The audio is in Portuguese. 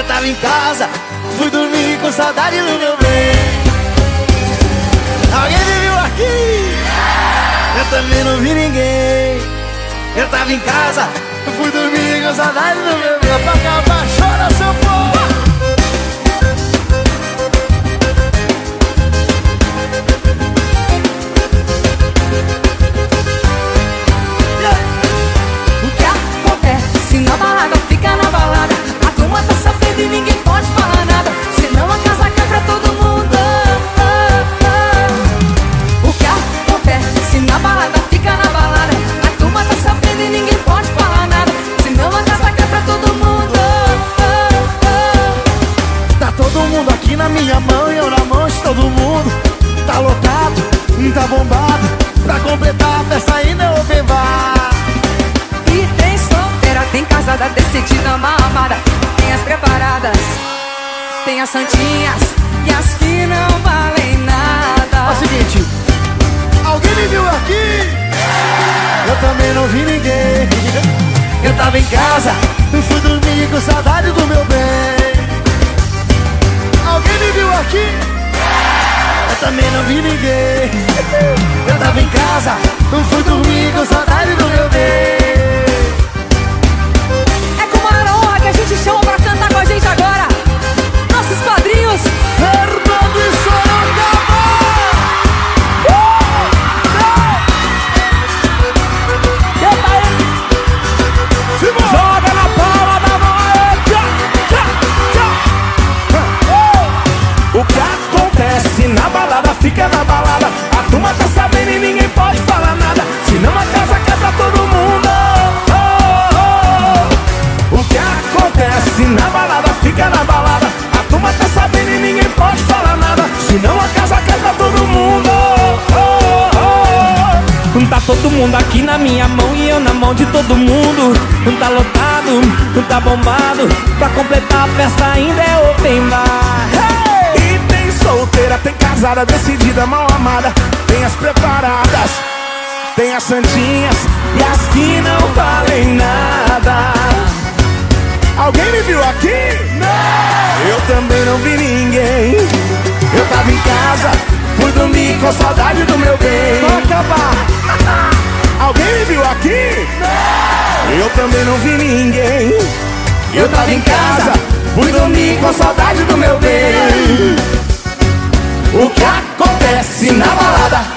tava em casa, fui dormir com saudade do meu bem. Alguém me viu aqui? Eu também não vi ninguém. Eu tava em casa, fui dormir com saudade do meu bem. Pra acabar, chora seu povo. O que acontece na balada fica na balada. A turma tá sabendo e ninguém pode falar nada, senão a casa cai pra todo mundo. O que acontece na balada fica na balada. A turma tá sabendo e ninguém pode falar nada, senão a casa cai pra todo mundo. Tá todo mundo aqui na minha mão e eu na mão de todo mundo. Tá lotado, tá bombado. Pra completar a festa ainda é open bar. E tem solteira, tem casada, decidida, mal amada. Tem as preparadas, tem as santinhas e as que não valem nada. É o seguinte, alguém me viu aqui? Eu também não vi ninguém. Eu tava em casa, fui dormir com saudade do meu bem. Alguém me viu aqui? Eu também não vi ninguém. Eu tava em casa, fui dormir com saudade do meu bem. É com maior honra que a gente chama pra cantar com a gente agora nossos padrinhos Fernando e Sorocaba. Joga na palma da mão. O que acontece na balada fica na balada. A turma tá sabendo e ninguém pode falar nada, senão a casa cai pra todo mundo. O que acontece na balada fica na balada. A turma tá sabendo e ninguém pode falar nada, senão a casa cai pra todo mundo. Tá todo mundo aqui na minha mão e eu na mão de todo mundo. Tá lotado, tá bombado. Pra completar a festa ainda é open bar. E tem solteira, tem casada, decidida, mal amada. Tem as preparadas, tem as santinhas e as que não valem nada. Alguém me viu aqui? Não! Eu também não vi ninguém. Eu tava em casa, fui dormir com saudade do meu bem. Vai acabar. Alguém me viu aqui? Não! Eu também não vi ninguém. Eu tava em casa, fui dormir com saudade do meu bem. O que acontece na balada